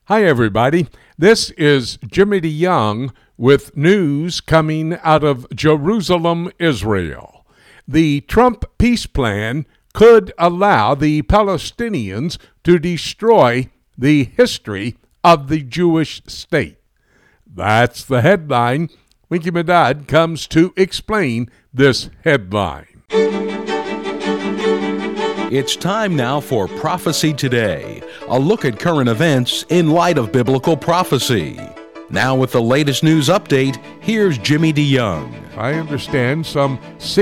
Hi, everybody. This is Jimmy DeYoung with news coming out of Jerusalem, Israel. The Trump peace plan could allow the Palestinians to destroy the history of the Jewish state. That's the headline. Winky Medad comes to explain this headline. It's time now for Prophecy Today, a look at current events in light of biblical prophecy. Now with the latest news update, here's Jimmy DeYoung. I understand some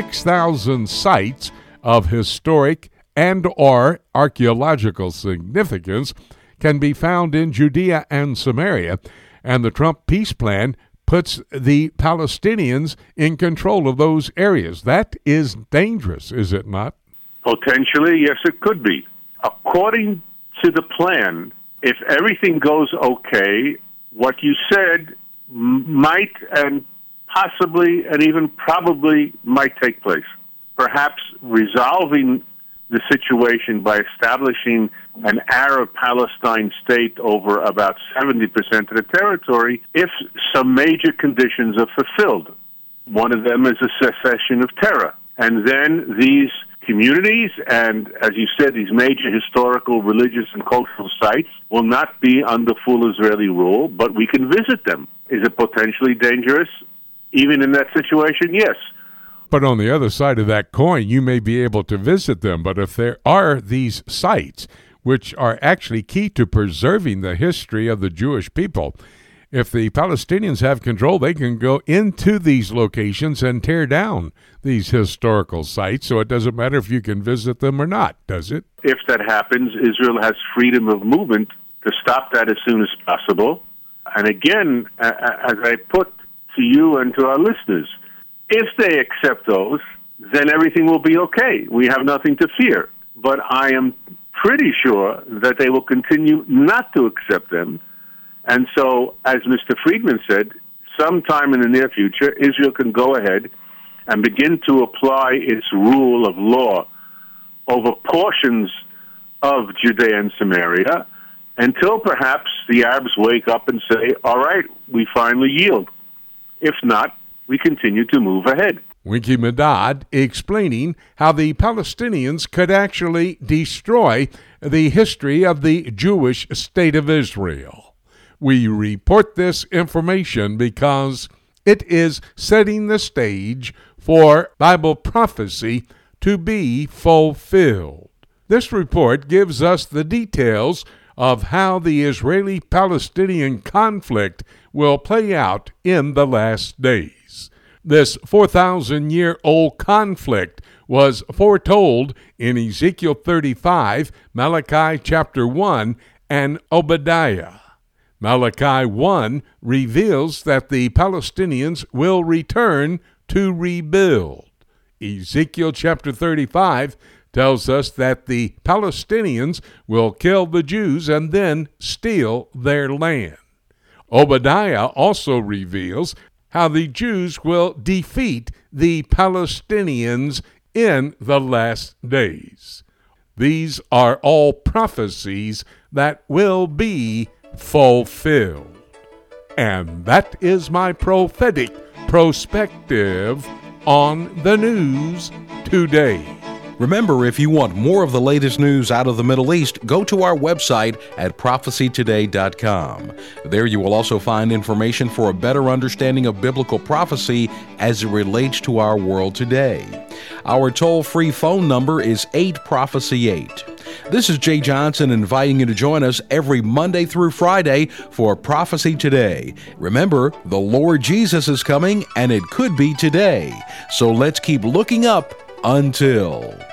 6,000 sites of historic and or archaeological significance can be found in Judea and Samaria, and the Trump peace plan puts the Palestinians in control of those areas. That is dangerous, is it not? Potentially, yes, it could be. According to the plan, if everything goes okay, what you said might and possibly and even probably might take place. Perhaps resolving the situation by establishing an Arab-Palestine state over about 70% of the territory if some major conditions are fulfilled. One of them is a cessation of terror. And then these communities and, as you said, these major historical, religious, and cultural sites will not be under full Israeli rule, but we can visit them. Is it potentially dangerous? Even in that situation, yes. But on the other side of that coin, you may be able to visit them. But if there are these sites, which are actually key to preserving the history of the Jewish people, if the Palestinians have control, they can go into these locations and tear down these historical sites, so it doesn't matter if you can visit them or not, does it? If that happens, Israel has freedom of movement to stop that as soon as possible. And again, as I put to you and to our listeners, if they accept those, then everything will be okay. We have nothing to fear. But I am pretty sure that they will continue not to accept them. And so, as Mr. Friedman said, sometime in the near future, Israel can go ahead and begin to apply its rule of law over portions of Judea and Samaria until perhaps the Arabs wake up and say, all right, we finally yield. If not, we continue to move ahead. Winky Medad explaining how the Palestinians could actually destroy the history of the Jewish state of Israel. We report this information because it is setting the stage for Bible prophecy to be fulfilled. This report gives us the details of how the Israeli-Palestinian conflict will play out in the last days. This 4,000-year-old conflict was foretold in Ezekiel 35, Malachi chapter 1, and Obadiah. Malachi 1 reveals that the Palestinians will return to rebuild. Ezekiel chapter 35 tells us that the Palestinians will kill the Jews and then steal their land. Obadiah also reveals how the Jews will defeat the Palestinians in the last days. These are all prophecies that will be fulfilled. And that is my prophetic perspective on the news today. Remember, if you want more of the latest news out of the Middle East, go to our website at prophecytoday.com. There you will also find information for a better understanding of biblical prophecy as it relates to our world today. Our toll-free phone number is 8-PROPHECY-8. This is Jay Johnson inviting you to join us every Monday through Friday for Prophecy Today. Remember, the Lord Jesus is coming, and it could be today. So let's keep looking up until...